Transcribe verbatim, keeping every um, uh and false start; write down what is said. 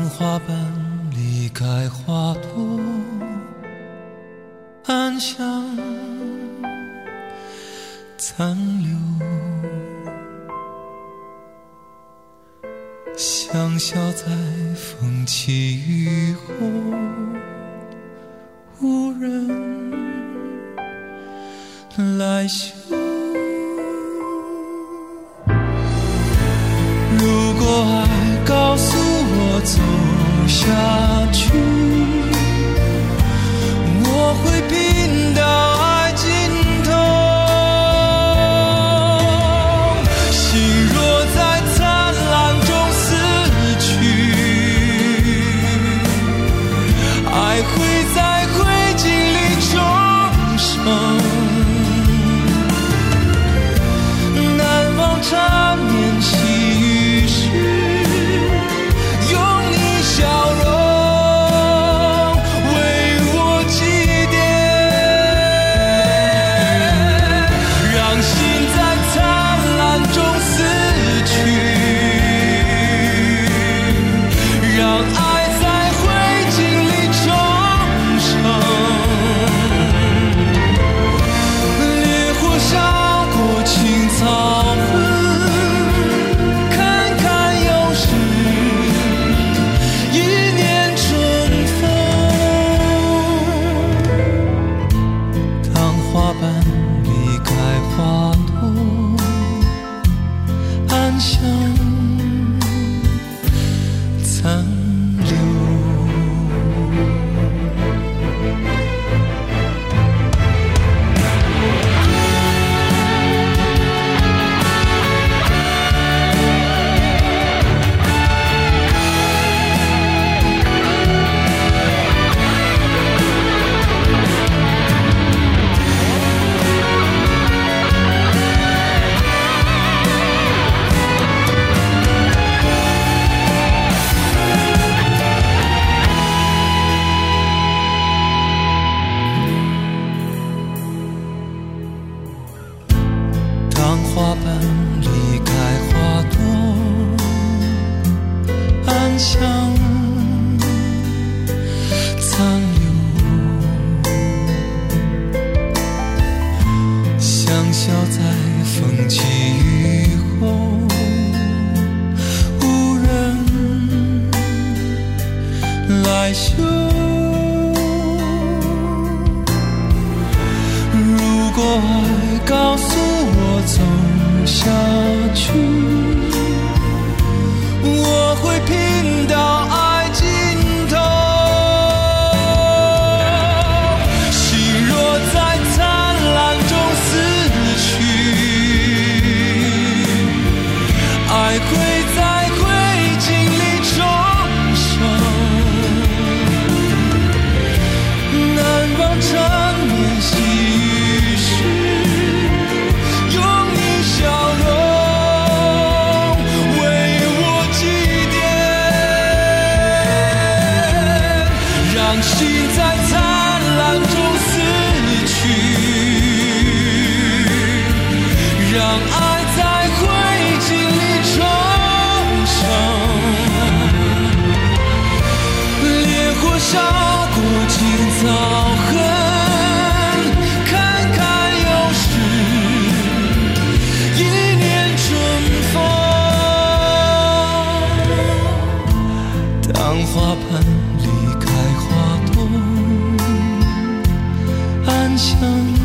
花瓣离开花朵，暗香残留，香消在风起雨后，无人来嗅。如果爱告诉我走下去，我会拼到爱尽头。心若在灿烂中死去，爱会在灰烬里重生。难忘缠绵细雨时，用你笑容为我祭奠，让心在灿烂中死去，让爱在灰烬里重生。烈火烧过青草痕，香残留。花瓣离开花朵，暗香残留，香消在风起雨后，无人来嗅。如果爱告诉我走下去，我会拼到爱尽头。心若在灿烂中死去，爱会在灰烬里重生。难忘缠绵细雨时，心在灿烂中死去，让爱在灰烬里重生。烈火烧过青草痕，坎坎又是一年春风。当花瓣离开花，暗香